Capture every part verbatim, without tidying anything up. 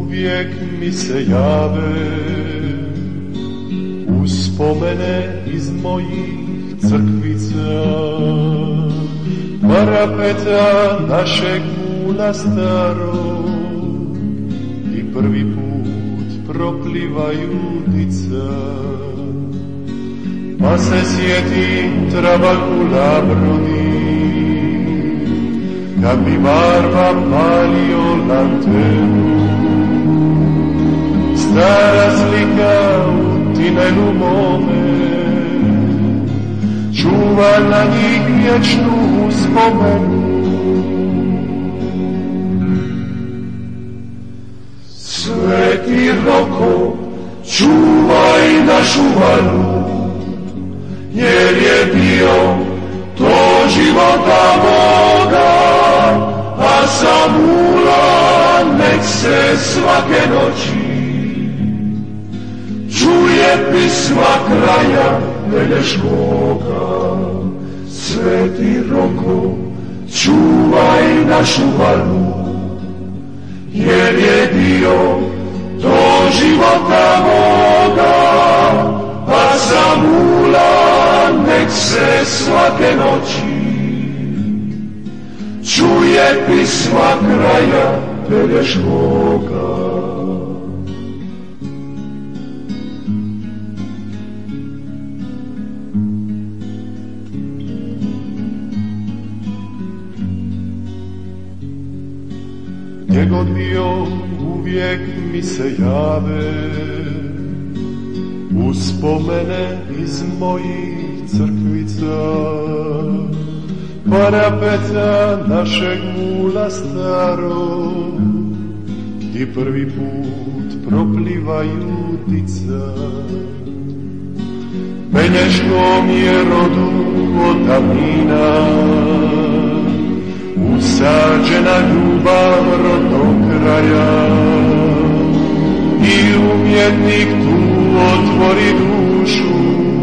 uvijek mi se jave uspomene iz mojih crkvica, parapeta našeg mula starog i prvi put proplivaju dica. Pa se sjetim Travakula brodi, kad bi barba palio lantenu. Stara slika u tinelu mome čuva na njih vječnu uspomenu. Sveti Roko, čuvaj našu valu, jer je bio to života moga, a Samula nek se svake noći čuje pisma kraja Pelješkoga. Sveti Roko, čuvaj našu valu, jer je dio to života moga, a Samula nek se svake noći čuje pisma kraja Pelješkoga. Gdje god bio uvijek mi se jave uspomene iz mojih crkvica, parapeta našeg mula starog gdje prvi put proplivaju dica. Pelješkom je rodu od davnina usađena ljubav rodnog kraja i umjetnik tu otvori dušu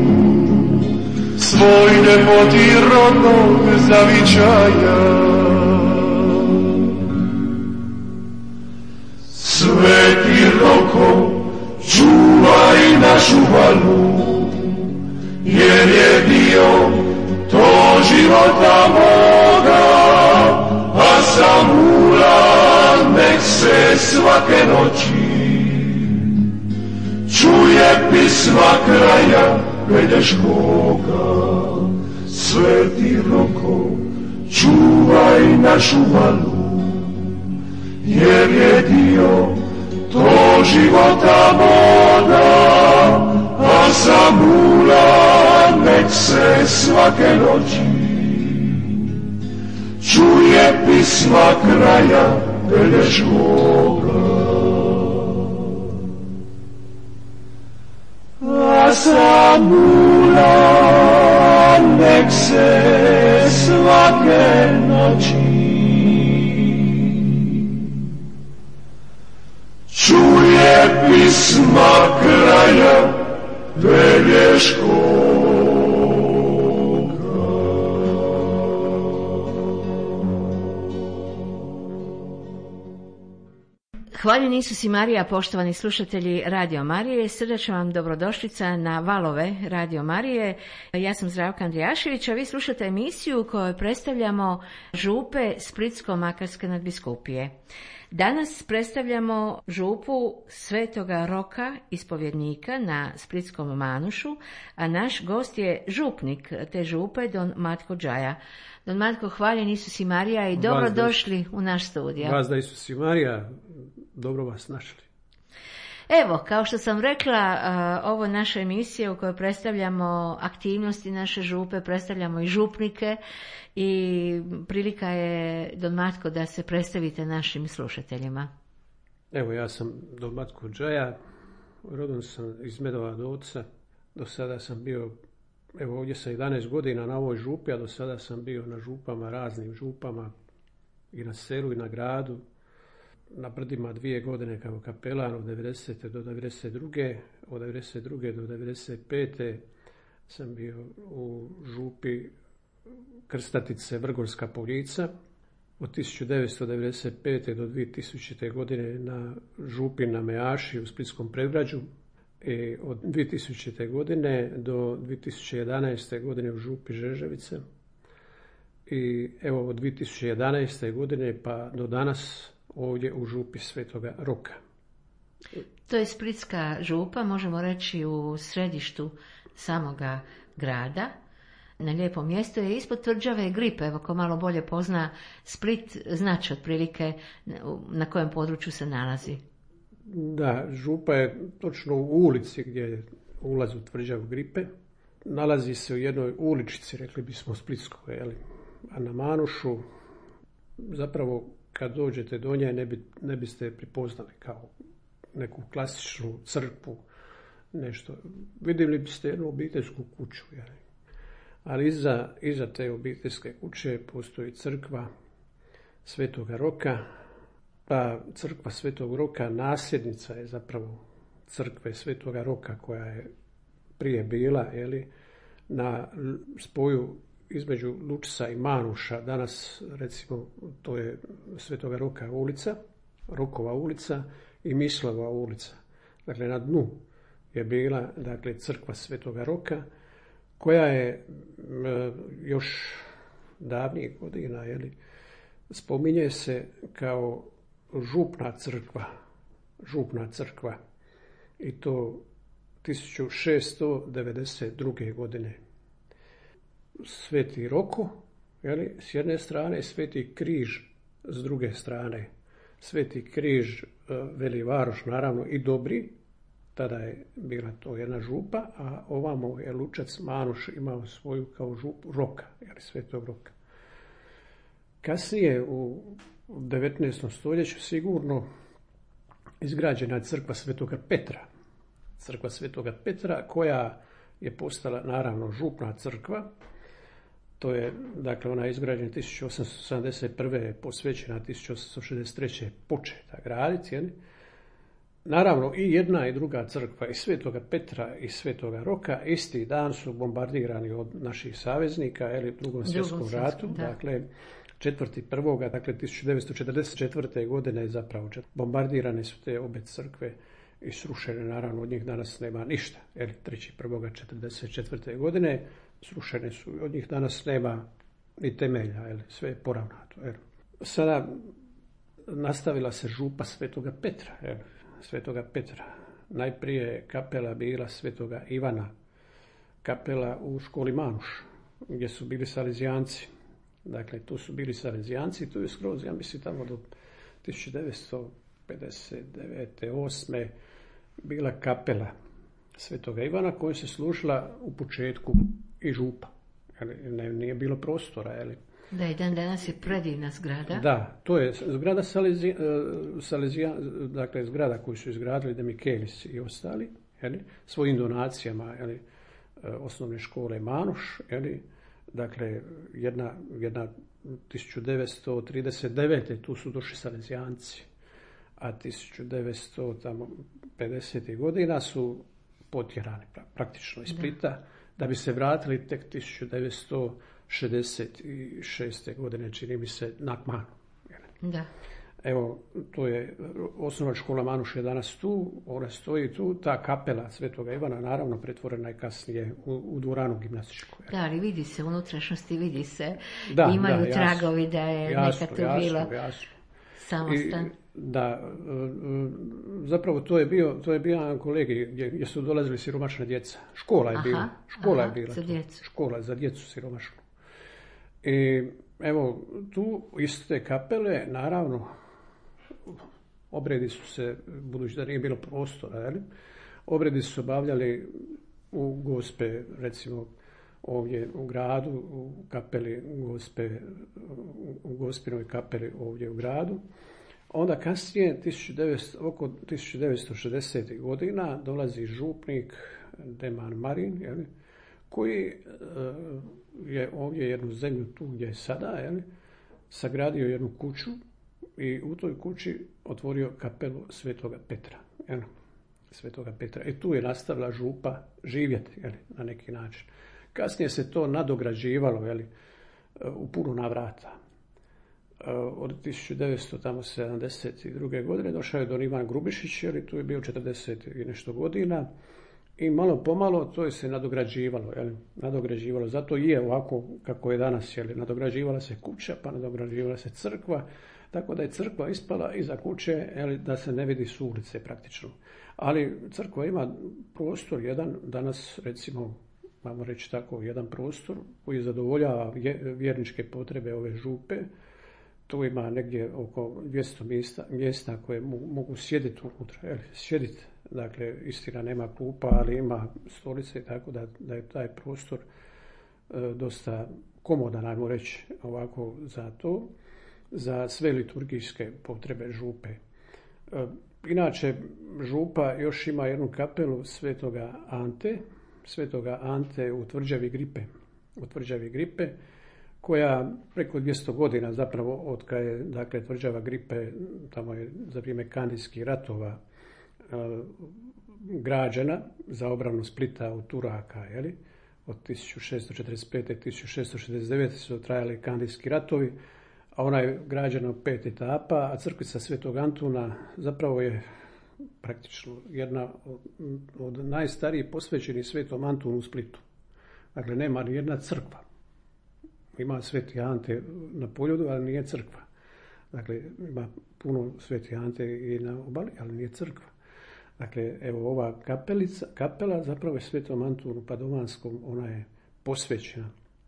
svoj ljepoti rodnog zavičaja. Sveti Roko, čuvaj našu valu, jer je dio to života moga, a Samula nek se svake noći čuje pisma kraja Pelješkoga. Sveti Roko, čuvaj našu valu, jer je dio to života moga, a Samula nek se svake noći čuje pisma kraja Pelješkoga. A Samula nek se svake noći čuje pisma kraja Pelješkoga. Hvaljen Isus i Marija, poštovani slušatelji Radio Marije, srdačno vam dobrodošlica na valove Radio Marije. Ja sam Zdravka Andrijašević, a vi slušate emisiju u kojoj predstavljamo župe Splitsko-makarske nadbiskupije. Danas predstavljamo župu Svetoga Roka, ispovjednika na Splitskom Manušu, a naš gost je župnik te župe, don Matko Džaja. Don Matko, hvaljen Isus i Marija i dobrodošli u naš studio. Vas da Isus i Marija, dobro vas našli. Evo, kao što sam rekla, ovo je naša emisija u kojoj predstavljamo aktivnosti naše župe, predstavljamo i župnike i prilika je, don Matko, da se predstavite našim slušateljima. Evo, ja sam don Matko Džaja, rodom sam iz Medova Dovca, do sada sam bio, evo ovdje sam jedanaest godina na ovoj župi, a do sada sam bio na župama, raznim župama, i na selu i na gradu. Na Brdima dvije godine kao kapelan od devedesete do devedeset druge. Od devedeset druge do devedeset pete sam bio u župi Krstatice Vrgorska Poljica. od tisuću devetsto devedeset pete do dvije tisućite. godine na župi na Mejaši u Splitskom predgrađu. I od dvije tisućite. godine do dvije tisuće jedanaeste. godine u župi Žeževice. I evo od dvije tisuće jedanaeste. godine pa do danas ovdje u župi Svetoga Roka. To je Splitska župa, možemo reći u središtu samoga grada. Na lijepom mjestu je ispod tvrđave Gripe. Evo ko malo bolje pozna Split, znači otprilike na kojem području se nalazi. Da, župa je točno u ulici gdje je ulaz u tvrđavu Gripe. Nalazi se u jednoj uličici, rekli bismo Splitskoj, jeli? A na Manušu, zapravo kad dođete do nje ne, bi, ne biste prepoznali kao neku klasičnu crkvu, nešto. Vidjeli biste jednu obiteljsku kuću, jeli? Ali iza, iza te obiteljske kuće postoji crkva Svetoga Roka. Pa crkva Svetog Roka nasljednica je zapravo crkve Svetoga Roka koja je prije bila, jeli, na spoju između Lučca i Manuša. Danas recimo to je Svetoga Roka ulica, Rokova ulica i Mislova ulica. Dakle na dnu je bila dakle crkva Svetoga Roka koja je još davnijih godina, jeli, spominje se kao župna crkva, župna crkva i to tisuću šesto devedeset druge. godine. Sveti Roko, jeli, s jedne strane, Sveti Križ s druge strane. Sveti Križ, Veli Varoš, naravno i Dobri, tada je bila to jedna župa, a ovamo je Lučac Manuš imao svoju kao župu Roka, jeli, Svetog Roka. Kasnije u devetnaestom. stoljeću sigurno izgrađena je crkva Svetoga Petra. Crkva Svetoga Petra koja je postala naravno župna crkva. To je, dakle, ona je izgrađena tisuću osamsto sedamdeset prve. posvećena tisuću osamsto šezdeset treće. početa graditi. Jeli? Naravno i jedna i druga crkva, i Svetoga Petra i Svetoga Roka, isti dan su bombardirani od naših saveznika, jeli, u drugom svjetskom ratu. Da. Dakle, četvrti prvoga, dakle tisuću devetsto četrdeset četvrte. godine zapravo bombardirane su te obe crkve i srušene, naravno od njih danas nema ništa. Jeli, treći prvoga četrdeset četvrte. godine srušene su, od njih danas nema ni temelja, jeli, sve je poravnato. Jeli. Sada nastavila se župa Svetoga Petra, jeli, Svetoga Petra. Najprije je kapela bila Svetoga Ivana, kapela u školi Manuš, gdje su bili salezijanci. Dakle, tu su bili salezijanci, tu je skroz, ja mislim, tamo do tisuću devetsto pedeset devete. osme. bila kapela Svetoga Ivana koja se služila u početku i župa. Ne, nije bilo prostora, jeli. Da, i dan danas je predivna zgrada. Da, to je zgrada Salezija, Salezija, dakle zgrada koju su izgradili De Michelis i ostali, jeli, svojim donacijama, jeli, osnovne škole Manuš, jeli, dakle jedna, jedna tisuću devetsto trideset devete. tu su došli Salezijanci, a tisuću devetsto pedesetih. godina su potjerani praktično iz Splita, da. da bi se vratili tek tisuću devetsto šezdeset šeste. godine, čini mi se, na Kmanu. Da. Evo, to je osnovna škola Manuš je danas tu, ona stoji tu, ta kapela Svetoga Ivana naravno pretvorena je kasnije u, u dvoranu gimnastičku. Da, ali vidi se, unutrašnjosti vidi se, da, imaju da, jasno, tragovi da je jasno, nekad to jasno, bilo jasno. samostan. I, da, zapravo to je bio, to je bio jedan kolegi gdje, gdje su dolazili siromašna djeca. Škola je aha, bila, škola aha, je bila za djecu. Škola za djecu siromašnu. I evo, tu iz te kapele, naravno, obredi su se, budući da nije bilo prostora, jeli, obredi su se obavljali u Gospe, recimo ovdje u gradu, u kapeli Gospe, u Gospinoj kapeli ovdje u gradu. Onda kasnije, tisuću devetsto, oko tisuću devetsto šezdesetih. godina, dolazi župnik Deman Marin, jeli, koji je ovdje jednu zemlju tu gdje je sada, jeli, sagradio jednu kuću i u toj kući otvorio kapelu Svetoga Petra. Jeli, Svetoga Petra. I tu je nastavila župa živjeti, jeli, na neki način. Kasnije se to nadograđivalo, jeli, u puno navrata. od tisuću devetsto sedamdeset druge. godine došao je don Ivan Grubišić, jer tu je bio četrdeset i nešto godina. I malo pomalo to je se nadograđivalo, jel? nadograđivalo. Zato i je ovako kako je danas, jel? Nadograđivala se kuća, pa nadograđivala se crkva, tako da je crkva ispala iza kuće, jel? Da se ne vidi s ulice praktično. Ali crkva ima prostor jedan, danas recimo, imamo reći tako, jedan prostor koji zadovoljava vjerničke potrebe ove župe. Tu ima negdje oko dvjesto mjesta, mjesta koje mogu sjediti unutra, jel? Sjediti. Dakle, istina nema klupa, ali ima stolice, tako da, da je taj prostor e, dosta komodan, ajmo reći, ovako za to, za sve liturgijske potrebe župe. E, inače, župa još ima jednu kapelu Svetoga Ante, Svetoga Ante u Tvrđavi Gripe, u Tvrđavi Gripe, koja preko dvjesto godina zapravo od kad je, dakle, Tvrđava Gripe, tamo je za vrijeme Kandijskih ratova građena za obranu Splita od Turaka, jeli? Od tisuću šessto četrdeset pete. do tisuću šessto šezdeset devete. su trajali Kandijski ratovi, a ona je građena u pet etapa, a crkvica Svetog Antuna zapravo je praktično jedna od, od najstarijih posvećenih Svetom Antunu u Splitu. Dakle, nema ni jedna crkva. Ima Sveti Ante na Poljudu, ali nije crkva. Dakle, ima puno Sveti Ante i na obali, ali nije crkva. Dakle, evo ova kapelica, kapela zapravo je Svetom Antunu Padovanskom, ona je posvećena.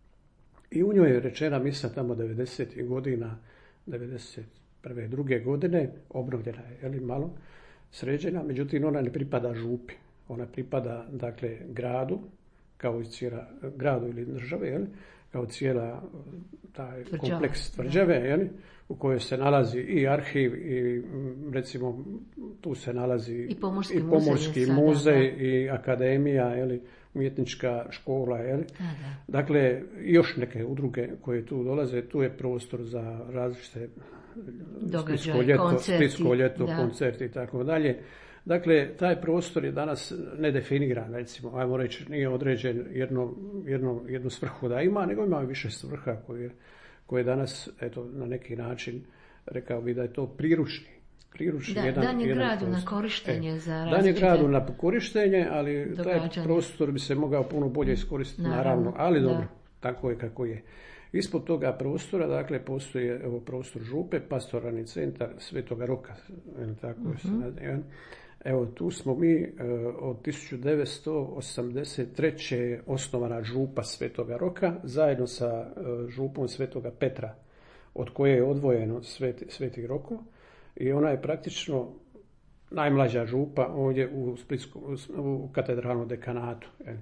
I u njoj je rečena misa tamo devedesetih godina, devedeset prve. druge. godine, obnovljena je, je li, malo sređena, međutim ona ne pripada župi. Ona pripada, dakle, gradu, kao i cijela, gradu ili države, je li, kao cijela taj Tvrđava. kompleks Tvrđave, je li, u kojoj se nalazi i arhiv i recimo tu se nalazi i pomorski, i pomorski muzej, muzej sada, i akademija, je li, umjetnička škola, je li. Dakle, još neke udruge koje tu dolaze, tu je prostor za različite splitsko ljeto, splitsko ljeto, koncerti i tako dalje. Dakle, taj prostor je danas nedefiniran, recimo, ajmo reći, nije određen jedno, jedno, jednu svrhu da ima, nego ima više svrha koje, koje danas, eto, na neki način, rekao bi da je to priručni. priručni da, jedan, dan je jedan gradu prostor. na korištenje e, za Dan je gradu na korištenje, ali događanje. Taj prostor bi se mogao puno bolje iskoristiti, naravno, naravno ali dobro, da. Tako je kako je. Ispod toga prostora, dakle, postoji evo, prostor župe, pastoralni centar Svetoga Roka, tako uh-huh. se, evo, tu smo mi od tisuću devetsto osamdeset treće. je osnovana župa Svetoga Roka zajedno sa župom Svetoga Petra, od koje je odvojeno Sveti, Sveti Roko, i ona je praktično najmlađa župa ovdje u, Splitsku, u katedralnom dekanatu. Jel.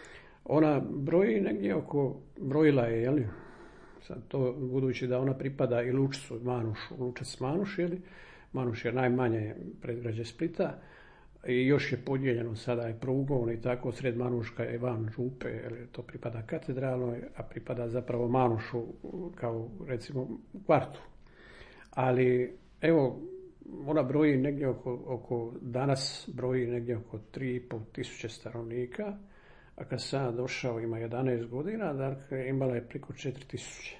Ona broji negdje oko, brojila je, jel, sad to budući da ona pripada i Lučcu, Manušu, Lučac Manuš, jel, Manuš je najmanje predgrađe Splita i još je podijeljeno sada je prugom i tako, sred Manuška je van župe, jer to pripada katedralnoj, a pripada zapravo Manušu kao recimo kvartu. Ali evo, ona broji negdje oko, oko danas broji negdje oko tri i pol tisuće stanovnika, a kad sam došao ima jedanaest godina, dakle imala je preko četiri tisuće.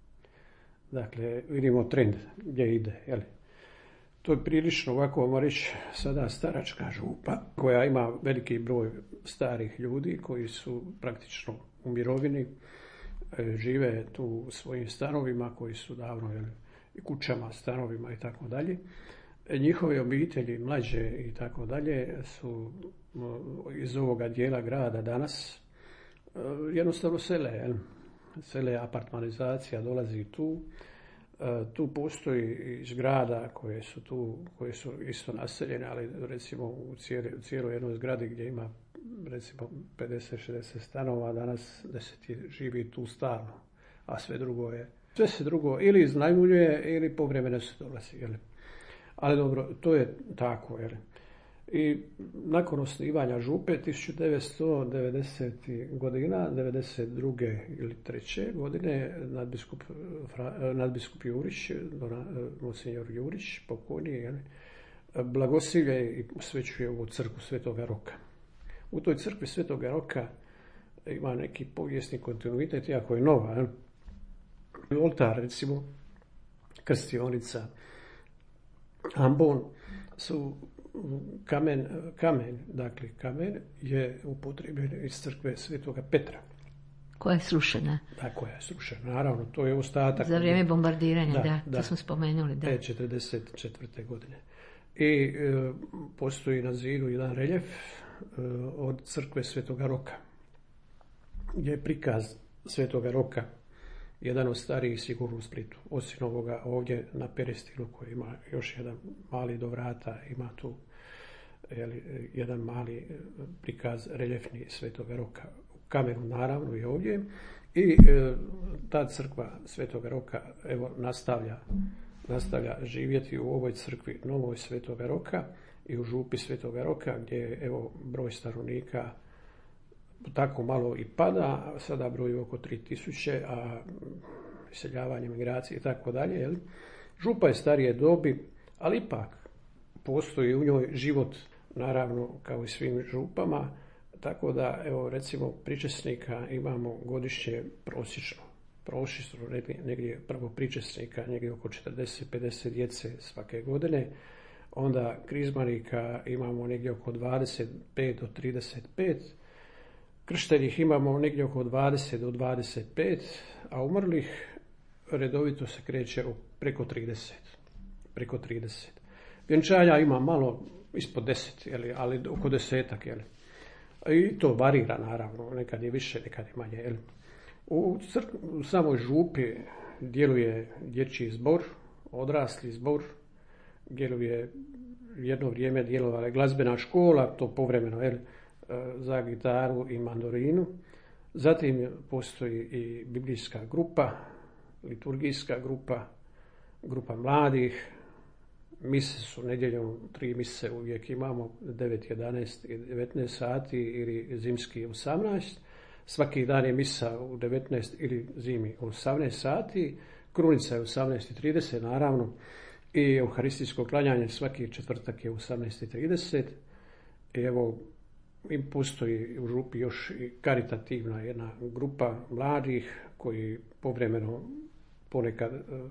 Dakle, vidimo trend gdje ide, jel? To je prilično, ovako vam reći, sada staračka župa koja ima veliki broj starih ljudi koji su praktično u mirovini, žive tu u svojim stanovima koji su davno, jel, i kućama, stanovima i tako dalje. Njihove obitelji, mlađe i tako dalje, su iz ovoga dijela grada danas jednostavno sele, jel? Sele, apartmanizacija dolazi tu. Tu postoji i zgrada koje su tu, koje su isto naseljene, ali recimo u cijeloj, u cijeloj jednoj zgradi gdje ima recimo pedeset šezdeset stanova, danas deset živi tu stalno, a sve drugo je, sve se drugo ili iznajmljuje ili povremeno se dolazi, jel? Ali dobro, to je tako, jel? I nakon osnivanja župe tisuću devetsto devedesetih. godina, devedeset druge ili treće godine, nadbiskup, nadbiskup Jurić, monsinjor Jurić, pokojni, jel, blagosilje i usvećuje ovu crkvu Svetoga Roka. U toj crkvi Svetoga Roka ima neki povijesni kontinuitet, iako je nova. Jel? Oltar, recimo, krstionica, ambon su kamen, kamen, dakle kamen je upotrebljen iz crkve Svetoga Petra. Koja je srušena. Da, koja je srušena, naravno, to je ostatak. Za vrijeme bombardiranja, da, da, da to smo spomenuli. Da. Te četrdeset četvrte godine. I e, postoji na zidu jedan reljef e, od crkve Svetoga Roka, gdje je prikaz Svetoga Roka, jedan od starijih sigurno u Splitu, osim ovoga ovdje na Perestilu koji ima još jedan mali do vrata, ima tu jeli, jedan mali prikaz reljefni Svetoga Roka. U kamenu naravno i ovdje. I e, ta crkva Svetoga Roka evo nastavlja, nastavlja živjeti u ovoj crkvi novoj Svetoga Roka i u župi Svetoga Roka gdje je evo broj stanovnika tako malo i pada, sada broji oko tri tisuće, a iseljavanje, migracije i tako dalje. Župa je starije dobi, ali ipak postoji u njoj život, naravno kao i svim župama, tako da evo recimo pričesnika imamo godišnje prosječno, prosječno negdje prvo pričesnika, negdje oko četrdeset do pedeset djece svake godine, onda krizmanika imamo negdje oko dvadeset pet do trideset pet, krštenih imamo negdje oko dvadeset do dvadeset pet, a umrlih redovito se kreće preko trideset. Preko trideset. Vjenčanja ima malo ispod deset, jeli, ali oko desetak. Jeli. I to varira naravno, nekad je više, nekad je manje. Jeli. U, crk- u samoj župi djeluje dječji zbor, odrasli zbor, djeluje jedno vrijeme djelovala glazbena škola, to povremeno, jeli, za gitaru i mandorinu. Zatim postoji i biblijska grupa, liturgijska grupa, grupa mladih. Mise su nedjeljom, tri mise uvijek imamo, devet, jedanaest i devetnaest sati ili zimski osamnaest. Svaki dan je misa u devetnaest ili zimi u osamnaest sati. Krunica je u osamnaest i trideset naravno. I euharistijsko klanjanje svaki četvrtak je u osamnaest i trideset. I evo, i postoji u župi još i karitativna jedna grupa mladih koji povremeno ponekad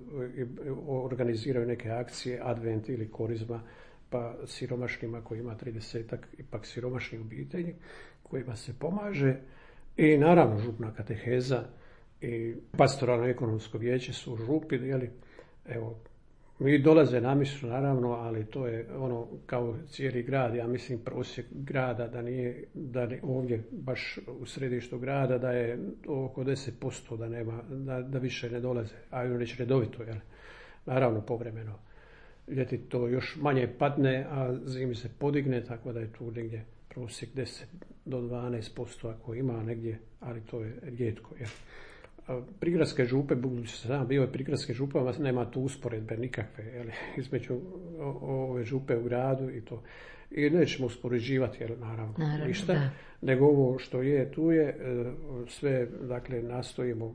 organiziraju neke akcije, advent ili korizma, pa siromašnima koji ima tridesetak, ipak siromašnih obitelji kojima se pomaže. I naravno župna kateheza i pastoralno ekonomsko vijeće su u župi, jeli, evo, mi dolaze na misu naravno, ali to je ono kao cijeli grad, ja mislim prosjek grada da nije, da ne, ovdje baš u središtu grada da je oko deset posto da nema, da, da više ne dolaze, a i reći redovito, jel? Naravno povremeno. Ljeti to još manje padne, a zimi se podigne, tako da je tu negdje prosjek deset do dvanaest posto ako ima negdje, ali to je rijetko, jel? Prigradske župe, budući sam bio je prigradske župe, nema tu usporedbe nikakve, jel, između ove župe u gradu i to. I nećemo uspoređivati, jel, naravno, naravno ništa, da. Nego ovo što je, tu je, sve, dakle, nastojimo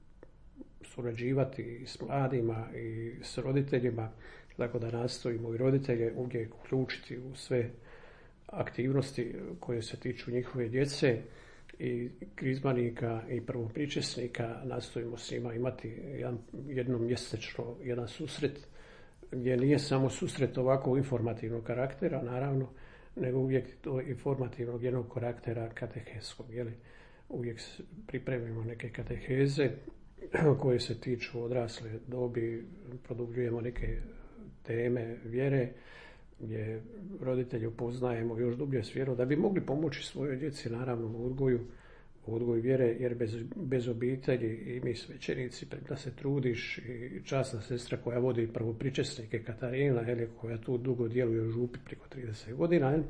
surađivati i s mladima i s roditeljima, tako da nastojimo i roditelje uvijek uključiti u sve aktivnosti koje se tiču njihove djece i krizmanika i prvopričesnika. Nastojimo s njima imati jedan, jednom mjesečno jedan susret gdje nije samo susret ovako informativnog karaktera, naravno, nego uvijek to informativnog jednog karaktera kateheskog. Jeli? Uvijek pripremimo neke kateheze koje se tiču odrasle dobi, produbljujemo neke teme vjere gdje roditelji upoznajemo još dublje s vjerom da bi mogli pomoći svojoj djeci, naravno, u odgoju, u odgoju vjere, jer bez, bez obitelji i mi svećenici, da se trudiš, i časna sestra koja vodi prvopričesnike Katarina, jel, koja tu dugo djeluje u župi preko trideset godina, jel,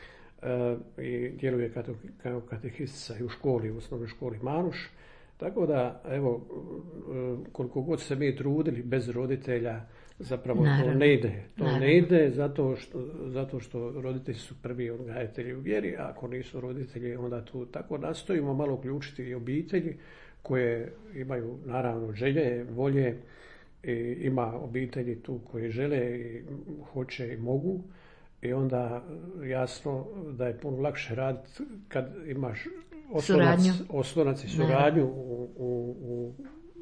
i djeluje kao katehistica i u školi, u osnovnoj školi Manuš. Tako da, evo, koliko god se mi trudili bez roditelja, zapravo naravno, to ne ide. To naravno. ne ide zato što, zato što roditelji su prvi odgajatelji u vjeri, a ako nisu roditelji, onda tu tako nastojimo malo uključiti i obitelji koje imaju naravno želje, volje, i ima obitelji tu koje žele i hoće i mogu, i onda jasno da je puno lakše raditi kad imaš oslonac, oslonac i suradnju u, u, u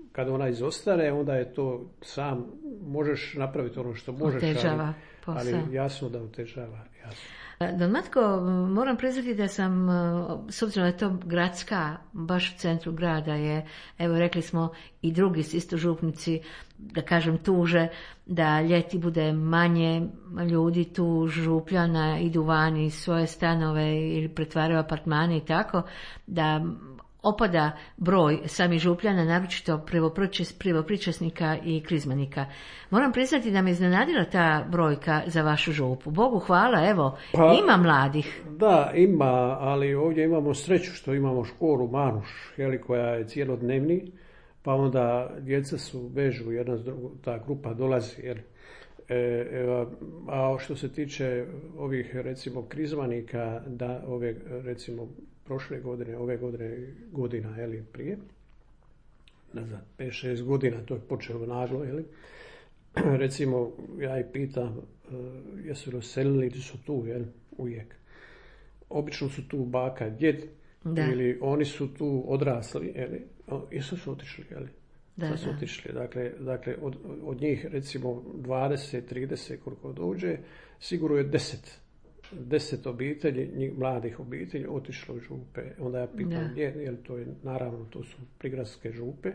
kad ona izostane, onda je to sam, možeš napraviti ono što možeš, otežava ali, ali jasno da otežava, jasno. Don Matko, moram priznati da sam, s obzirom da je to gradska, baš u centru grada je, evo rekli smo i drugi isto župnici, da kažem tuže, da ljeti bude manje ljudi tu župljana, idu vani iz svoje stanove ili pretvaraju apartmane i tako, da opada broj samih župljana, naročito privopričasnika i krizmanika. Moram priznati da me iznenadila ta brojka za vašu župu. Bogu hvala, evo, pa, ima mladih. Da, ima, ali ovdje imamo sreću što imamo školu Manuš, jeli, koja je cijelodnevni, pa onda djeca su vežu, jedna s drugom, ta grupa dolazi, jeli. E, a što se tiče ovih, recimo, krizmanika, da ove, recimo, prošle godine, ove godine, godina, jeli, prije, nazad, pet šest godina, to je počelo naglo, jeli. Recimo, ja ih pitam, jesu li selili ili su tu, jel, uvijek. Obično su tu baka, djed, da. Ili oni su tu odrasli, jeli, i su su otišli, jeli. Da, sad su da. otišli, dakle, dakle od, od njih, recimo, dvadeset trideset koliko dođe, sigurno je deset. deset obitelji, njih, mladih obitelji, otišlo u župe. Onda ja pitam gdje, jer to je, naravno, to su prigradske župe.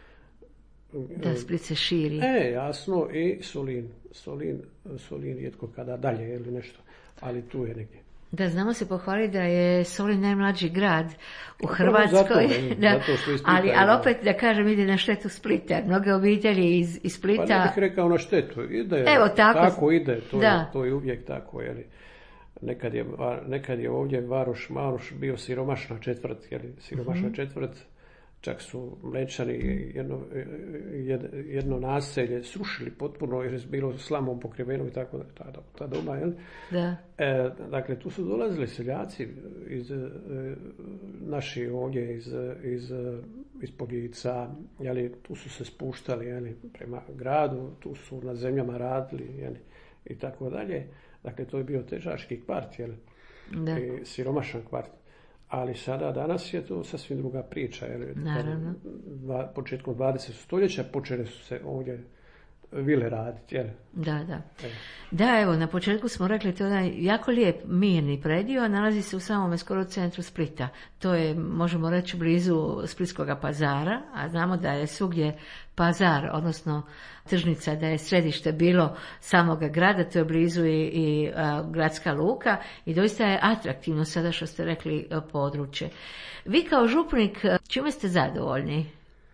Da, Split se širi. E, jasno, i Solin. Solin, Solin rijetko kada dalje ili nešto, ali tu je negdje. Da, znamo se pohvaliti da je Solin najmlađi grad u Hrvatskoj. Zato, da, zato što ali, ali opet, da kažem, ide na štetu Splita. Mnoge obitelji iz, iz Splita... Pa ne bih rekao na štetu. Ide, Evo, tako, tako ide, to je, to je uvijek tako, jeli. Nekad je, nekad je ovdje Varoš, Maroš bio siromašna četvrt, jeli, siromašna mm-hmm. četvrt, čak su Mlečani jedno, jedno naselje srušili potpuno jer je bilo slamom pokriveno i tako da ta, ta doma, jel? Da. E, dakle, tu su dolazili seljaci iz e, naši ovdje iz, iz, iz Poljica, jeli, tu su se spuštali, jeli, prema gradu, tu su na zemljama radili, jeli, i tako dalje. Dakle, to je bio težaški kvart, jel? Da. I siromašan kvart. Ali sada, danas je to sasvim druga priča. Jer naravno. Dva, početkom dvadesetog stoljeća počele su se ovdje vile raditi, jel? Da, da. E. Da, evo, na početku smo rekli, to je jako lijep mirni predio, nalazi se u samome skoro centru Splita. To je, možemo reći, blizu Splitskog pazara, a znamo da je svugdje pazar, odnosno tržnica, da je središte bilo samoga grada, to je blizu i, i a, gradska luka i doista je atraktivno sada što ste rekli područje. Vi kao župnik, čime ste zadovoljni?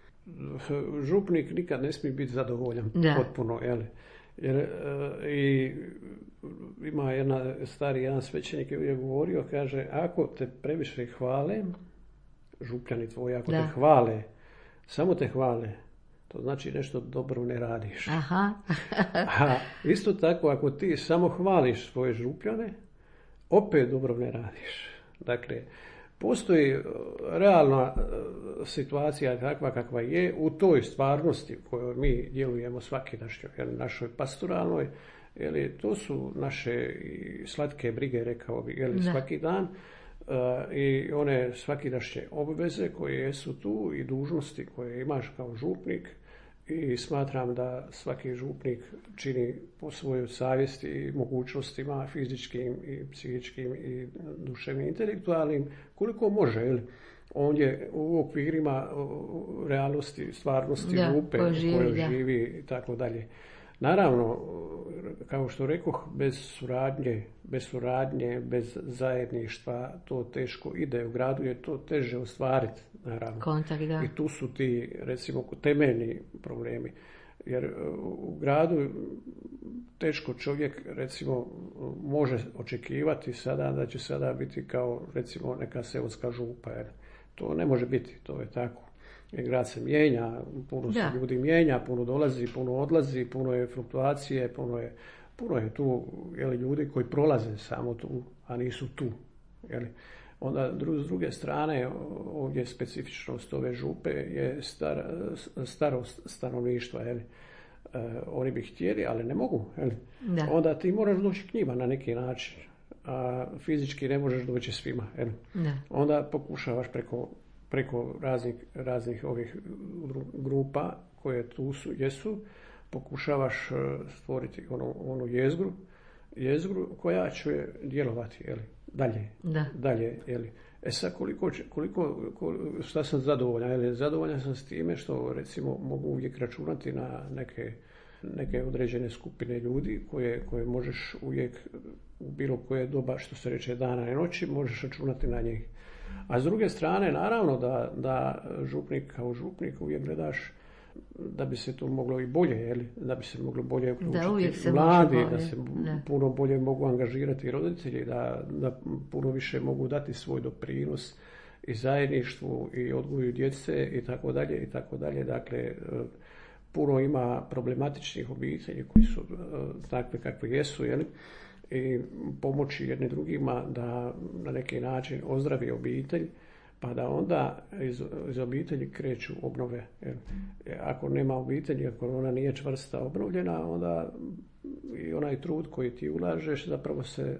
Župnik nikad ne smije biti zadovoljan da. potpuno, jel? Jer e, i ima jedna stari jedan svećenik je govorio, kaže, ako te previše hvale, župljani tvoji, ako da. te hvale, samo te hvale, to znači nešto dobro ne radiš. Aha. A isto tako, ako ti samo hvališ svoje župljane, opet dobro ne radiš. Dakle, postoji realna situacija takva kakva je u toj stvarnosti u kojoj mi djelujemo svaki našoj, našoj pastoralnoj, jeli, to su naše slatke brige, rekao bi, jeli, svaki dan uh, i one svakidašnje obveze koje su tu i dužnosti koje imaš kao župnik i smatram da svaki župnik čini po svojoj savjesti i mogućnostima fizičkim i psihičkim i duševnim, intelektualnim, koliko može, jel? Ondje u okvirima realnosti, stvarnosti da, župe u kojoj da. živi i tako dalje. Naravno, kao što rekoh, bez suradnje, bez suradnje, bez zajedništva to teško ide. U gradu je to teže ostvariti, naravno. Kontakt, da. I tu su ti, recimo, temeljni problemi. Jer u gradu teško čovjek, recimo, može očekivati sada da će sada biti kao, recimo, neka seoska župa. Jer to ne može biti, to je tako. Jer grad se mijenja, puno se ljudi mijenja, puno dolazi, puno odlazi, puno je fluktuacije, puno je, puno je tu, jeli, ljudi koji prolaze samo tu, a nisu tu. Jeli. Onda s druge strane, ovdje specifičnost ove župe je star, starost stanovništva. Jeli. E, oni bi htjeli, ali ne mogu. Jeli. Onda ti moraš doći k njima na neki način, a fizički ne možeš doći svima. Jeli. Onda pokušavaš preko preko raznih, raznih ovih grupa koje tu su, jesu, pokušavaš stvoriti ono, onu jezgru, jezgru koja će djelovati, jeli, dalje, da. dalje, jeli. E sad koliko, koliko, koliko šta sam zadovoljan, jeli, zadovoljan sam s time što recimo mogu uvijek računati na neke, neke određene skupine ljudi koje, koje možeš uvijek u bilo koje doba, što se reče dana i noći, možeš računati na njih. A s druge strane, naravno da, da župnik kao župnik uvijek gledaš da bi se to moglo i bolje, jeli? Da bi se moglo bolje uključiti da, mladi, bolje. da se ne. puno bolje mogu angažirati roditelji, da, da puno više mogu dati svoj doprinos i zajedništvu i odgoju djece i tako dalje i tako dalje. Dakle, puno ima problematičnih obitelji koji su takve kakve jesu, jeli? I pomoći jedni drugima da na neki način ozdravi obitelj, pa da onda iz, iz obitelji kreću obnove. Jer ako nema obitelji, ako ona nije čvrsta obnovljena, onda i onaj trud koji ti ulažeš zapravo se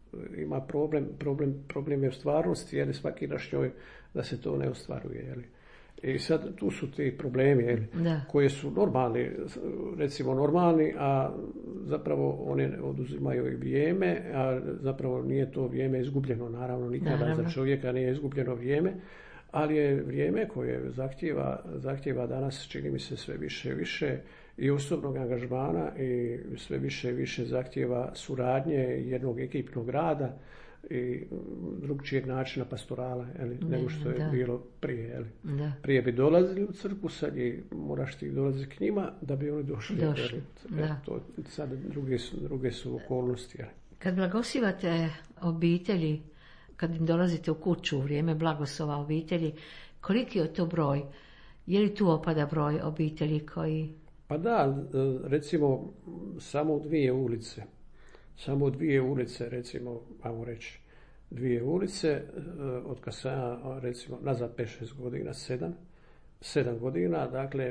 ima problem, problem, problem je u stvarnosti, jer svaki našnjoj da se to ne ostvaruje. Jeli. I sad tu su ti problemi jeli, koji su normalni, recimo normalni, a zapravo one oduzimaju i vrijeme, a zapravo nije to vrijeme izgubljeno, naravno nikada naravno. Za čovjeka nije izgubljeno vrijeme, ali je vrijeme koje zahtjeva, zahtjeva danas, čini mi se, sve više i više i osobnog angažmana i sve više i više zahtjeva suradnje jednog ekipnog rada i drugčijeg načina pastorala, jeli, ne, nego što je da. bilo prije. Jeli. Prije bi dolazili u crkvu, sad je, moraš ti dolaziti k njima da bi oni došli. došli. Jeli. E, to, sad druge su, druge su okolnosti. Jeli. Kad blagosivate obitelji, kad im dolazite u kuću u vrijeme blagoslova obitelji, koliki je to broj? Je li tu opada broj obitelji koji... Pa da, recimo samo dvije ulice. Samo dvije ulice, recimo, ajmo reći, dvije ulice, od kad sam ja, recimo, nazad pet šest godina, sedam, sedam godina, dakle,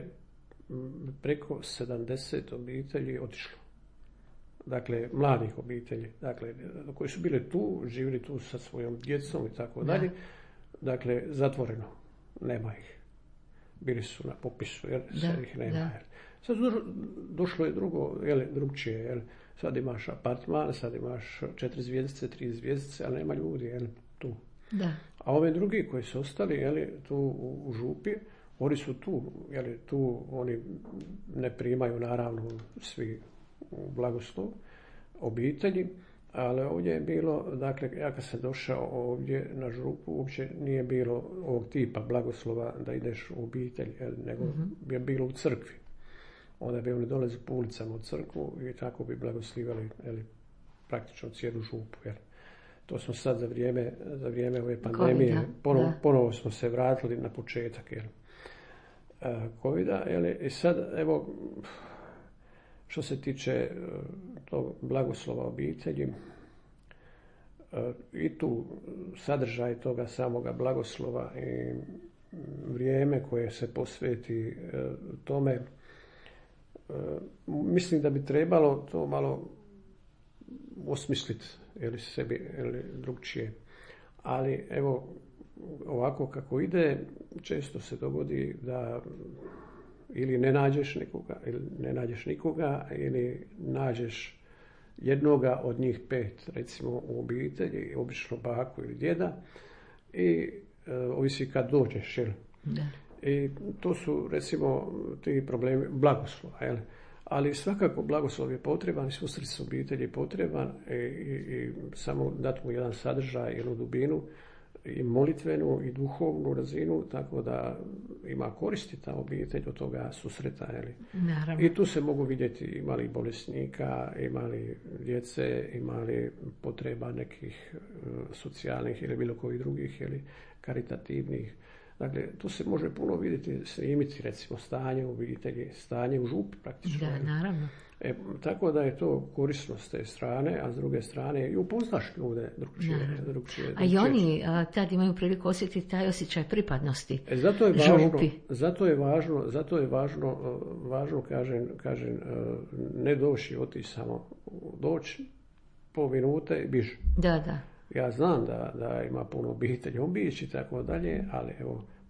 preko sedamdeset obitelji otišlo. Dakle, mladih obitelji, dakle, koji su bile tu, živjeli tu sa svojom djecom i tako dalje, dakle, zatvoreno, nema ih. Bili su na popisu, jer sad ih nema. Da. Sad došlo je drugo, jel, drugčije, jel, sad imaš apartman, sad imaš četiri zvjezdice, tri zvjezdice, ali nema ljudi, jel, tu. Da. A ove drugi koji su ostali, jel, tu u, u župi, oni su tu, jel, tu oni ne primaju naravno svi u blagoslov obitelji, ali ovdje je bilo, dakle, ja kad sam došao ovdje na župu, uopće nije bilo ovog tipa blagoslova da ideš u obitelj, jel, nego mm-hmm. je bilo u crkvi. Onda bi oni dolazili po ulicama u crkvu i tako bi blagoslivali, jel, praktično cijelu župu. Jel. To smo sad za vrijeme, za vrijeme ove pandemije, Covida, ponovo, ponovo smo se vratili na početak, jel, Covida, jel, i sad, evo, što se tiče tog blagoslova obitelji, i tu sadržaj toga samoga blagoslova i vrijeme koje se posveti tome, mislim da bi trebalo to malo osmisliti ili sebi ili drugčije. Ali evo, ovako kako ide, često se dogodi da ili ne nađeš nikoga, ili ne nađeš nikoga, ili nađeš jednoga od njih pet, recimo u obitelji, obično baku ili djeda, i e, ovisi kad dođeš, jel? Da. I to su, recimo, ti problemi blagoslova, jel? Ali svakako blagoslov je potreban, susret s obitelji je potreban i, i, i samo dati mu jedan sadržaj, jednu dubinu, i molitvenu i duhovnu razinu, tako da ima koristi ta obitelj od toga susreta. Jeli. I tu se mogu vidjeti ima li bolesnika, ima li djece, ima li potreba nekih uh, socijalnih ili bilo kojih drugih, ili karitativnih. Dakle, tu se može puno vidjeti, snimiti recimo stanje u obitelji, stanje u župi praktično. Da, naravno. E, tako da je to korisno s te strane, a s druge strane i upoznaš ljude drugčije. drugčije, drugčije. A i oni a, tad imaju priliku osjetiti taj osjećaj pripadnosti. E, zato je važno, zato je važno, zato je važno, važno kažem, kažem, ne doći i otići samo, doći po minute i biš. Da, da. Ja znam da, da ima puno obitelji, obići i tako dalje, ali evo,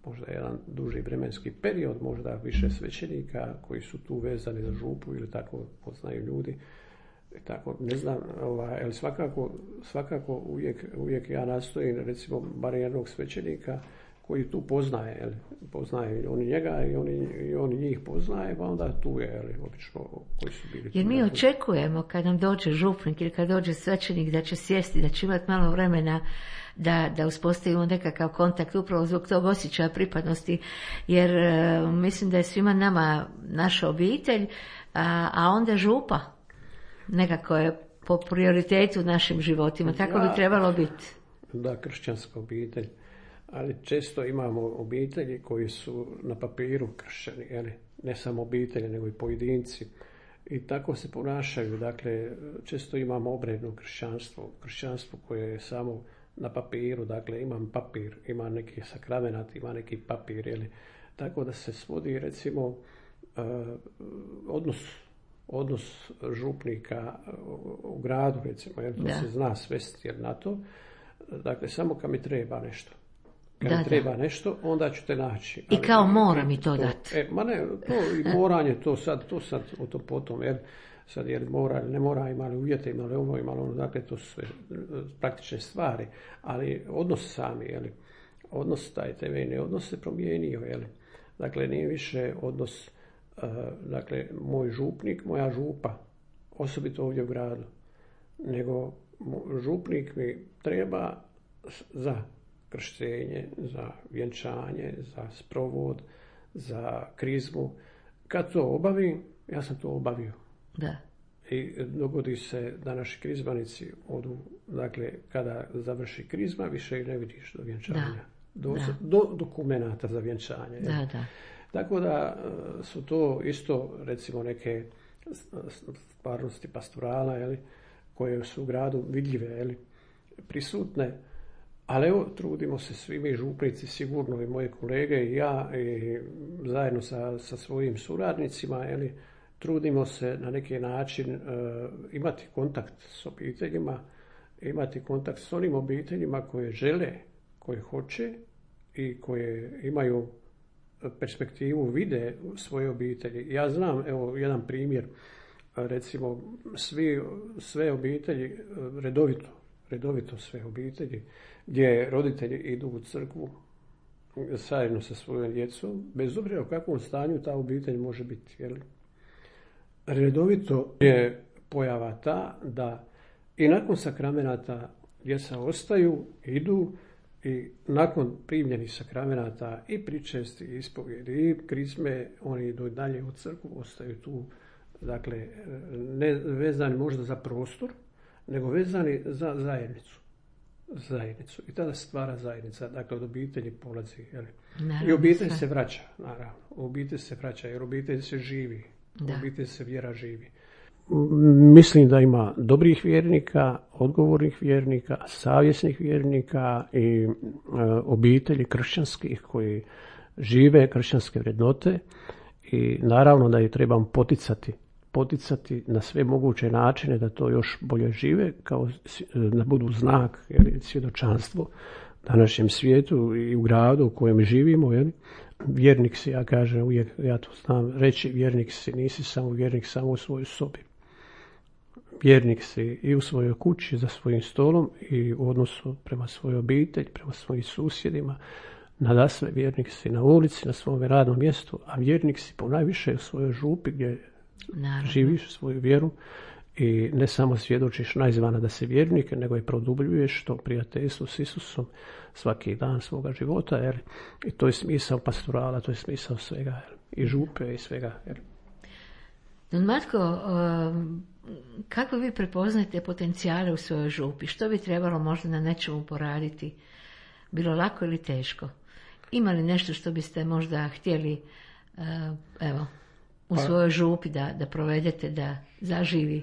možda jedan duži vremenski period, možda više svećenika koji su tu vezani za župu ili tako poznaju ljudi. I tako, ne znam, ovaj, ali svakako, svakako uvijek, uvijek ja nastojim, recimo, bar jednog svećenika koji tu poznaje, jel, poznaje oni njega i oni, i oni njih poznaje, pa onda tu je, jel, obično koji su bili. Jer mi očekujemo kad nam dođe župnik ili kad dođe svećenik da će sjesti, da će imati malo vremena da, da uspostavimo nekakav kontakt upravo zbog tog osjećaja pripadnosti, jer uh, mislim da je svima nama naša obitelj, a, a onda župa nekako je po prioritetu u našim životima, tako ja, bi trebalo biti. Da, kršćanska obitelj. Ali često imamo obitelji koji su na papiru kršćani, jeli? Ne samo obitelji, nego i pojedinci. I tako se ponašaju. Dakle, često imamo obredno kršćanstvo, kršćanstvo koje je samo na papiru. Dakle, imam papir, ima neki sakramenat, ima neki papir. Jeli? Tako da se svodi, recimo, uh, odnos, odnos župnika u gradu, recimo, jer to da. se zna svesti jer na to. Dakle, samo kad mi treba nešto. Kad da, treba da. nešto, onda ću te naći. I ali, kao mora mi to, to dati. E, ma ne, to i moranje, to sad, to sad, o to potom, jer sad jer mora, ne mora, imali uvjete, imali ovo, imali ono, dakle, to su sve praktične stvari, ali odnos sami, jeli, odnos, taj temeljni odnos se promijenio, jeli, dakle, nije više odnos, uh, dakle, moj župnik, moja župa, osobito ovdje u gradu, nego župnik mi treba za krštenje, za vjenčanje, za sprovod, za krizmu. Kad to obavim, ja sam to obavio. Da. I dogodi se da naši krizmanici odu, dakle, kada završi krizma, više ne vidiš do vjenčanja. Do, da. do dokumenata za vjenčanje. Da, da. Tako da su to isto, recimo, neke stvarnosti pastorala, jeli, koje su u gradu vidljive, jeli, prisutne. Ali evo, trudimo se svi mi župnici, sigurno i moje kolege i ja, i zajedno sa, sa svojim suradnicima, jeli, trudimo se na neki način uh, imati kontakt s obiteljima, imati kontakt s onim obiteljima koje žele, koje hoće i koje imaju perspektivu, vide svoje obitelji. Ja znam, evo, jedan primjer, recimo, svi, sve obitelji redovito, redovito sve obitelji, gdje roditelji idu u crkvu zajedno sa svojom djecom, bez obzira u kakvom stanju ta obitelj može biti. Jeli? Redovito je pojava ta da i nakon sakramenata djeca ostaju, idu i nakon primljenih sakramenata i pričesti, i ispovjedi, i krizme, oni idu dalje u crkvu, ostaju tu, dakle, ne vezani možda za prostor, nego vezani za zajednicu. zajednicu. I tada stvara zajednica. Dakle, od obitelji polazi. Jeli? I obitelj se vraća, naravno. Obitelj se vraća, jer obitelj se živi. Da. Obitelj se vjera živi. Mislim da ima dobrih vjernika, odgovornih vjernika, savjesnih vjernika i e, obitelji kršćanskih koji žive kršćanske vrednote i naravno da ih trebam poticati poticati na sve moguće načine da to još bolje žive, kao da budu znak, jeli, svjedočanstvo današnjem svijetu i u gradu u kojem živimo. Jeli. Vjernik si, ja kažem uvijek, ja to znam reći, vjernik si, nisi samo vjernik samo u svojoj sobi. Vjernik si i u svojoj kući, za svojim stolom i u odnosu prema svojoj obitelji, prema svojim susjedima. Nadasve vjernik si na ulici, na svom radnom mjestu, a vjernik si ponajviše u svojoj župi gdje naravno živiš svoju vjeru i ne samo svjedočiš najzvana da si vjernik, nego i produbljuješ to prijateljstvo s Isusom svaki dan svoga života. Jer, i to je smisao pastorala, to je smisao svega, jer, i župe i svega. Jer. Don Matko, kako vi prepoznajete potencijale u svojoj župi? Što bi trebalo možda na nečemu poraditi? Bilo lako ili teško? Ima li nešto što biste možda htjeli, evo, u pa, svojoj župi da, da provedete, da zaživi?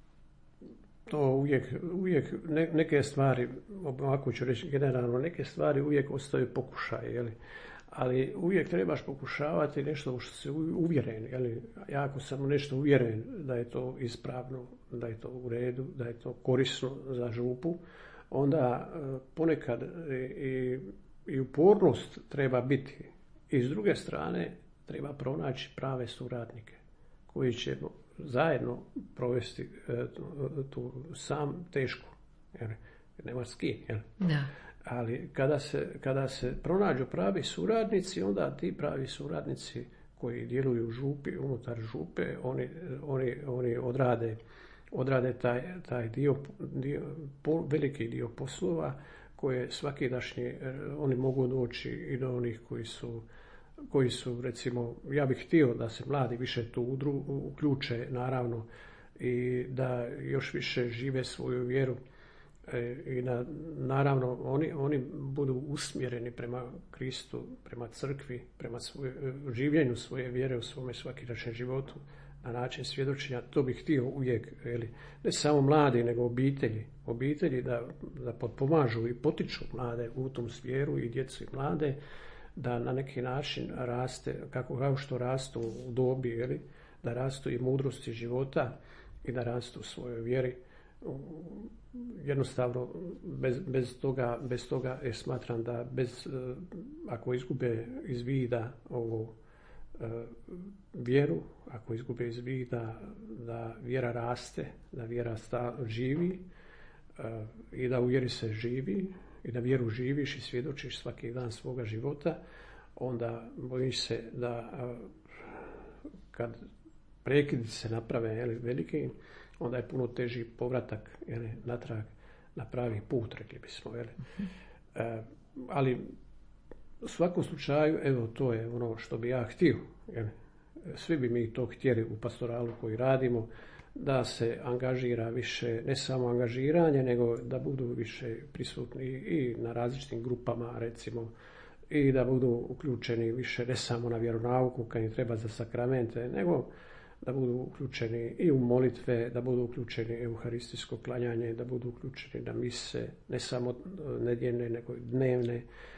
To uvijek, uvijek ne, neke stvari, ovako ću reći generalno, neke stvari uvijek ostaju pokušaj, jeli? Ali uvijek trebaš pokušavati nešto u što si uvjeren. Jeli? Ja ako sam nešto uvjeren da je to ispravno, da je to u redu, da je to korisno za župu, onda ponekad i, i upornost treba biti. I s druge strane treba pronaći prave suradnike koji će zajedno provesti e, tu sam tešku, jer nema ski, jel? Da. Ali kada se, kada se pronađu pravi suradnici, onda ti pravi suradnici koji djeluju u župi, unutar župe, oni, oni, oni odrade, odrade taj, taj dio, dio, veliki dio poslova koje svakidašnji, oni mogu doći i do onih koji su, koji su recimo, ja bih htio da se mladi više tu udru, uključe, naravno, i da još više žive svoju vjeru. I na, naravno oni, oni budu usmjereni prema Kristu, prema crkvi, prema svoje, življenju svoje vjere u svome svakidašnjem životu na način svjedočenja. To bih htio uvijek, jeli, ne samo mladi, nego obitelji, obitelji da, da potpomažu i potiču mlade u tom smjeru i djecu i mlade da na neki način raste, kako, kako što rastu u dobi, jeli, da rastu i mudrosti života i da rastu u svojoj vjeri. Jednostavno bez, bez toga, bez toga je smatram da bez, ako izgube iz vida ovu e, vjeru, ako izgube iz vida da vjera raste, da vjera sta, živi e, i da u vjeri se živi i da vjeru živiš i svjedočiš svaki dan svoga života, onda bojiš se da e, kad prekidi se naprave, jeli, veliki, onda je puno teži povratak, jeli, natrag na pravi put, rekli bismo. Jeli. E, ali u svakom slučaju, evo, to je ono što bi ja htio. Jeli. Svi bi mi to htjeli u pastoralu koji radimo, da se angažira više, ne samo angažiranje, nego da budu više prisutni i na različitim grupama, recimo, i da budu uključeni više ne samo na vjeronauku kad im treba za sakramente, nego da budu uključeni i u molitve, da budu uključeni u euharistijsko klanjanje, da budu uključeni na mise, ne samo nedjeljne, nego dnevne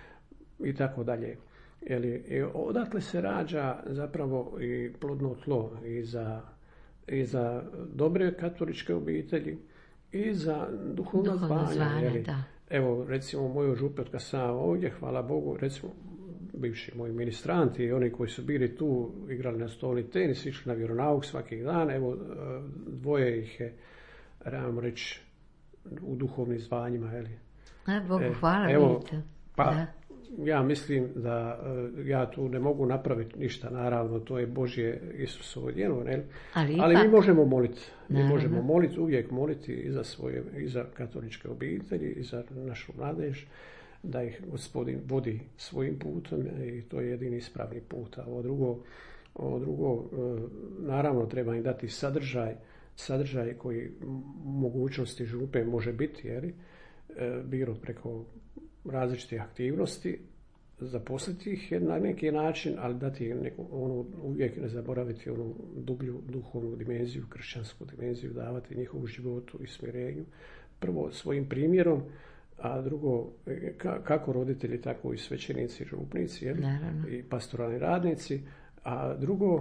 i tako dalje. I odatle se rađa zapravo i plodno tlo i za, i za dobre katoličke obitelji i za duhovno zvanje. Evo, recimo u mojoj župi od kad sam ovdje, hvala Bogu, recimo bivši moji ministranti i oni koji su bili tu, igrali na stolni tenis, išli na vjeronauk svaki dan, evo dvoje ih je, realno reći, u duhovnim zvanjima. Jeli. A, Bogu hvala, evo, vidite. Pa, da. Ja mislim da ja tu ne mogu napraviti ništa, naravno, to je Božje Isusovo djelo, ne? Ali, Ali mi možemo moliti, mi možemo moliti, uvijek moliti i za svoje, i za katoličke obitelji, i za našu mladež, da ih Gospodin vodi svojim putom i to je jedini ispravni put. A ovo drugo, ovo drugo naravno treba im dati sadržaj, sadržaj koji mogućnosti župe može biti, jer bilo preko različitih aktivnosti, zaposliti ih na neki način, ali dati neku, ono, uvijek ne zaboraviti onu dublju duhovnu dimenziju, kršćansku dimenziju, davati njihovu životu i smirenju. Prvo svojim primjerom, a drugo kako roditelji, tako i svećenici, župnici, jel? I pastoralni radnici, a drugo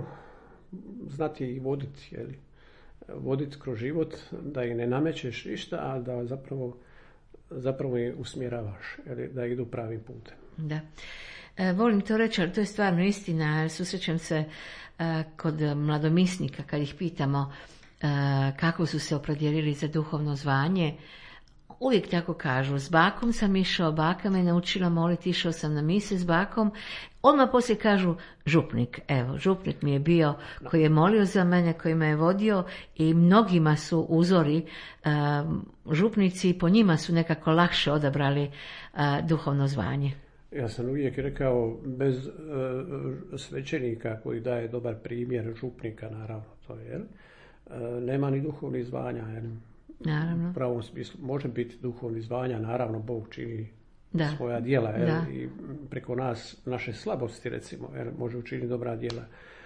znati i voditi, jel? Voditi kroz život, da ih ne namećeš ništa, a da zapravo zapravo je usmjeravaš, jel? Da idu pravim putem. Da. E, volim to reći, ali to je stvarno istina. Susrećem se e, kod mladomisnika kad ih pitamo e, kako su se opredijelili za duhovno zvanje. Uvijek tako kažu, s bakom sam išao, baka me naučila moliti, išao sam na mise s bakom. Odmah poslije kažu župnik, evo, župnik mi je bio koji je molio za mene, koji me je vodio i mnogima su uzori um, župnici i po njima su nekako lakše odabrali uh, duhovno zvanje. Ja sam uvijek rekao, bez uh, svećenika koji daje dobar primjer, župnika naravno to je, uh, nema ni duhovnih zvanja, jer naravno. U pravom smislu može biti duhovnih zvanja, naravno Bog čini da. svoja djela, jer, i preko nas, naše slabosti recimo, jer može učiniti dobra djela,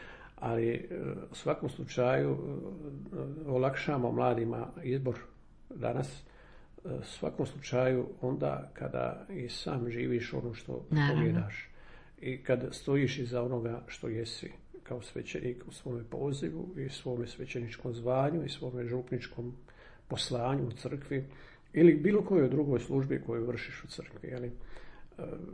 ali u svakom slučaju olakšamo mladima izbor danas, u svakom slučaju onda kada i sam živiš ono što povjedaš i kad stojiš iza onoga što jesi kao svećenik u svome pozivu i svome svećeničkom zvanju i svome župničkom poslanju u crkvi ili bilo kojoj drugoj službi koju vršiš u crkvi. Jeli?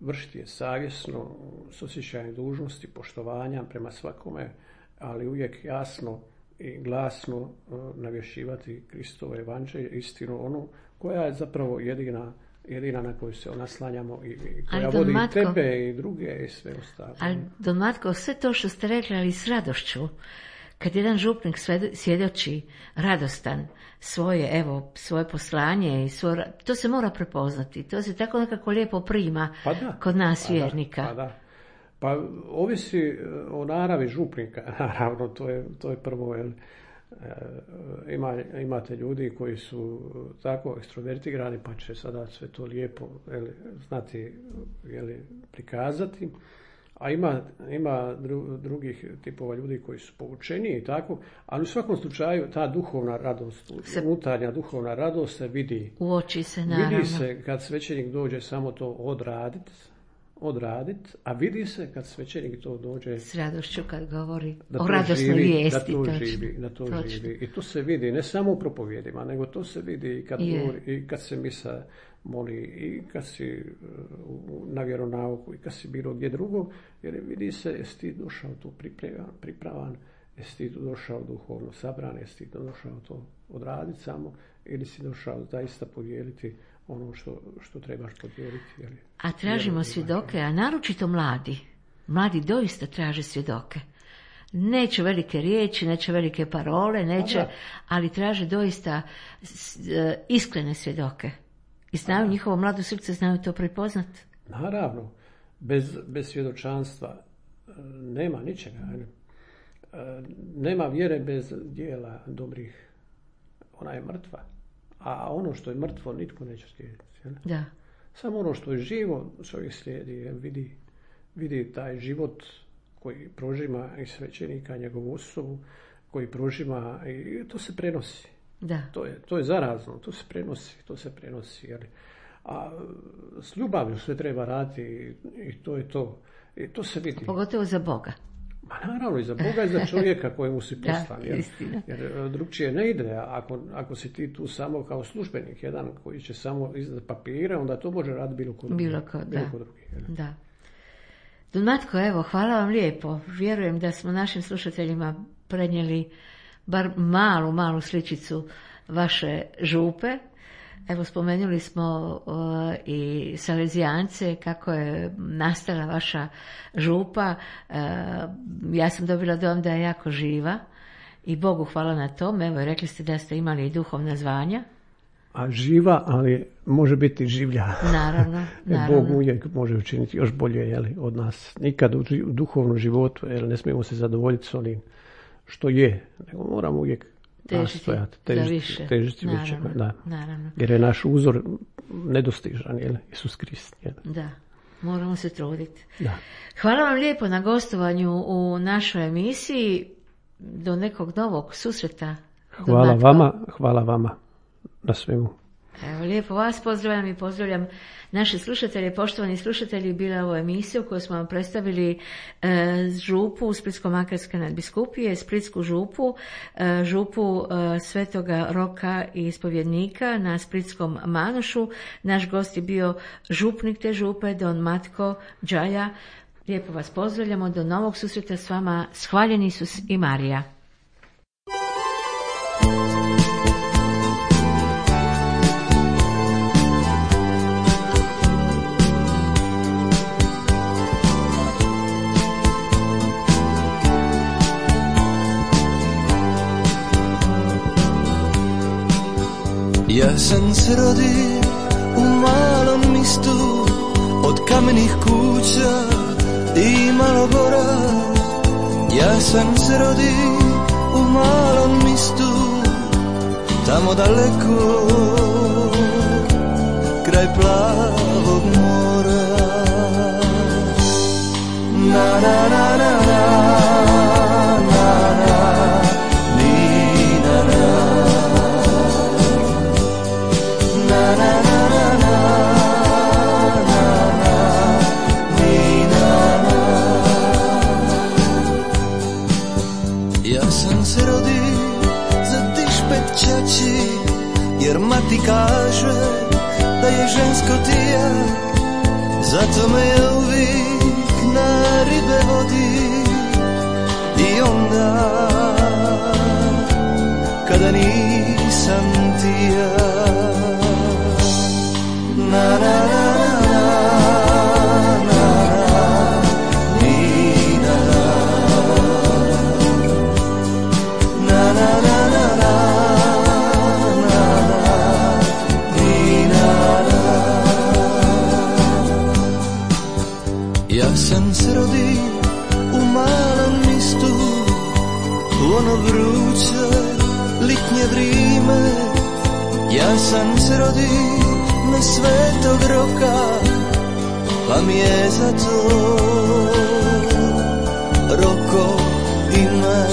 vršiti je savjesno, s osjećajem dužnosti, poštovanja prema svakome, ali uvijek jasno i glasno uh, navješćivati Kristovo evanđelje, istinu onu koja je zapravo jedina, jedina na koju se naslanjamo i, i koja vodi Matko, tebe i druge i sve ostalo. Ali Don Matko, sve to što ste rekli, ali s radošću, kad jedan župnik svjedoči radostan svoje, evo, svoje poslanje i svoje, to se mora prepoznati, to se tako nekako lijepo prima pa da, kod nas pa vjernika. Da, pa da. Pa ovisi o naravi župnika, naravno, to je, to je prvo, jel, ima, imate ljudi koji su tako ekstrovertirani pa će sada sve to lijepo, jel, znati, jel, prikazati, a ima, ima dru, drugih tipova ljudi koji su poučeniji i tako, ali u svakom slučaju ta duhovna radost, se, unutarnja duhovna radost se vidi. U oči se, naravno. Vidi se kad svećenik dođe samo to odraditi, odradit, a vidi se kad svećenik to dođe s radošću kad govori o radosnoj vijesti. Da to točno, živi, da to točno. živi. I to se vidi ne samo u propovjedima, nego to se vidi i kad, govori, i kad se misa moli, i kad si uh, na vjeronauku, i kad si bilo gdje drugo, jer vidi se jesi ti došao tu pripravan, pripravan, jesi ti došao duhovno sabran, jesi ti došao to odraditi samo, ili si došao zaista podijeliti ono što, što trebaš podijeliti. Jeli, a tražimo svjedoke, a naročito mladi. Mladi doista traže svjedoke. Neće velike riječi, neće velike parole, neće, ali traže doista iskrene svjedoke. I znaju, njihovo mlado srce znaju to prepoznati. Naravno, bez, bez svjedočanstva nema ničega. Nema vjere bez dijela dobrih. Ona je mrtva. A ono što je mrtvo nitko neće slijediti. Da. Samo ono što je živo čovjek slijedi, vidi, vidi taj život koji prožima i svećenika, njegovu osobu, koji prožima i to se prenosi. Da. To je, to je zarazno, to se prenosi, to se prenosi. Jel? A s ljubavlju sve treba raditi i, i to je to. I to se vidi. Pogotovo za Boga. Ma naravno i za Boga i za čovjeka kojemu si poslan. Jer, jer drugčije ne ide. Ako, ako si ti tu samo kao službenik, jedan koji će samo izdati papire, onda to može raditi bilo ko drugi. Bilo ko, bilo da. ko drugi. Da. Don Matko, evo, hvala vam lijepo. Vjerujem da smo našim slušateljima prenijeli bar malu, malu sličicu vaše župe. Evo, spomenuli smo uh, i Salezijance, kako je nastala vaša župa. Uh, ja sam dobila dojam da je jako živa i Bogu hvala na tom. Evo, rekli ste da ste imali i duhovna zvanja. A živa, ali može biti življa. Naravno, naravno. Bog uvijek može učiniti još bolje, jeli, od nas. Nikad u duhovnom životu, jer ne smijemo se zadovoljiti s onim što je, nego moramo uvijek nastojati, težiti, težiti većega, da. Naravno. Jer je naš uzor nedostižan, jel, Isus Krist. Jel. Da, moramo se truditi. Da. Hvala vam lijepo na gostovanju u našoj emisiji. Do nekog novog susreta. Hvala vama, hvala vama na svemu. Evo, lijepo vas pozdravljam i pozdravljam naše slušatelje, poštovani slušatelji, bila ovo emisija u kojoj smo vam predstavili e, župu Splitsko-makarske nadbiskupije, Splitsku župu, e, župu e, Svetoga Roka i ispovjednika na Splitskom Manušu. Naš gost je bio župnik te župe, Don Matko Džaja. Lijepo vas pozdravljamo, do novog susreta s vama, shvaljen Isus i Marija. Ja sam se rodio u malom mistu od kamenih kuća i malogora. Ja sam se rodio u malom mistu tamo daleko kraj plavog mora. Na na na na na na na ni na na. Na na na na na na na ni na na. Ja sam se rodio za dišpet ćaći, jer mati kaže da je žensko tijak zato me je uvijek na ribe vodi. I onda kada nisam ti ja, na na na na na, ni na na, na na na na na, ni na na. Ja sam se rodio u malom mistu, u ono vruće litnje vrijeme. Ja sam se rodio na Svetog Roka, pa mi je zato Roko ime.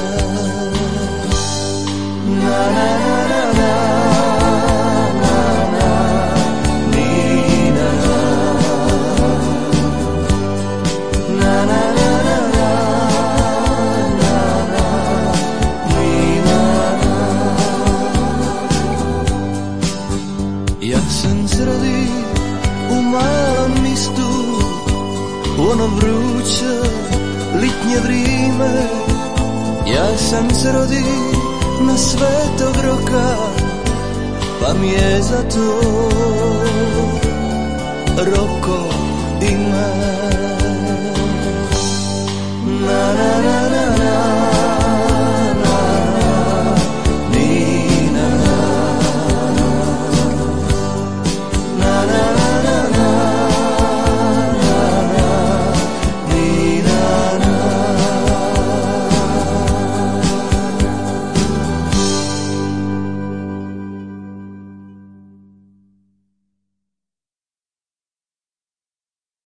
Na na na na na na, ni na na, na na na na na na, ni na na. Ja sam se rodio u malom mistu, u ono vruće litnje vrijeme. Ja sam se rodio na Svetog Roka, pa mi je zato Rok